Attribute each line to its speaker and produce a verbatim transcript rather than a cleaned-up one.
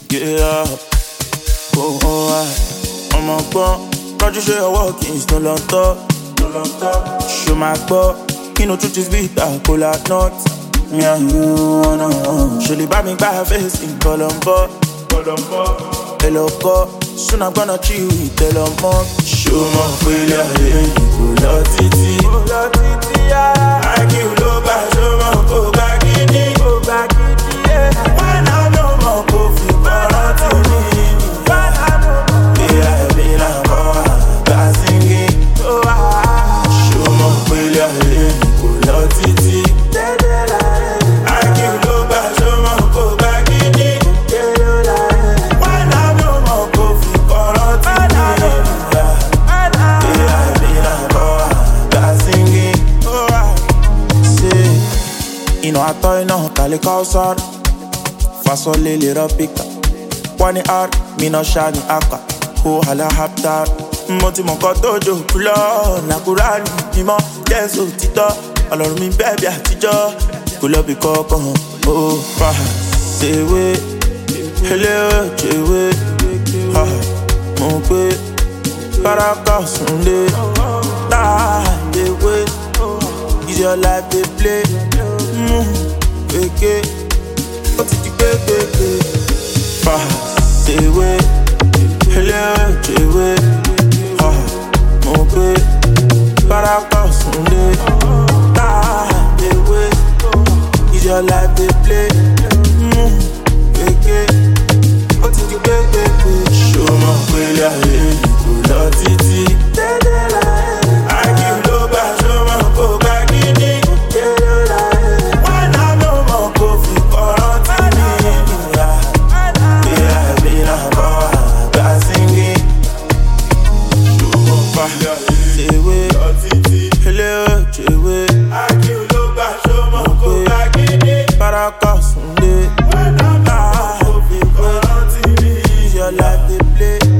Speaker 1: Yeah, oh, oh, I, I'm a bum. Can't you show your walking, no long talk, no long talk. Show my butt, you know truth is bitter, pull out nuts. Me and you, oh no. Surely buy me by her face in Colombo, Colombo. Hello, God, soon I'm gonna chill with Elon Musk. Show my failure, hey, pull out titi, pull out titi, yeah. I give low back, show my go back in it, go back in it, yeah. When I know my coffee, but I tell me, when I know, yeah, I be like, oh, I sing it, oh, I show my failure, hey, pull out titi, I give low back, show my go back in it, yeah. When I know my coffee, but I tell me, yeah, I be like, oh, I sing it, oh, I say, you know, I thought you know, Kali Kausar. Fasole lira pika Wani ar, mina shani aka Ho hala haptar Moti moko dojo kulo Na kurani, nimo, yeso tito Ọlọ́run mi bẹ́ẹ̀bí àtijọ́ Kulo bi kọ́kọ́, oh, fa Sewe, hele o, jewe Ha, mo pe Baraka sunle Ta, dewe Is your life they play Mm, weke Ó ti di gbégbégbé Fast away Hello, jewe Ha, mo pe Baraka sunle Ta, dewe Is your life they play Mm, weke Ó ti di gbégbégbé Show my failure, hey, pull out titi I give low back, show my go back in it When I know my coffee, call on me Yeah, I be like, oh, I sing it Show my failure, say we Hello, jewe I give low back, show my go back in it Baraka sunday When I know my coffee, call on me Your life they play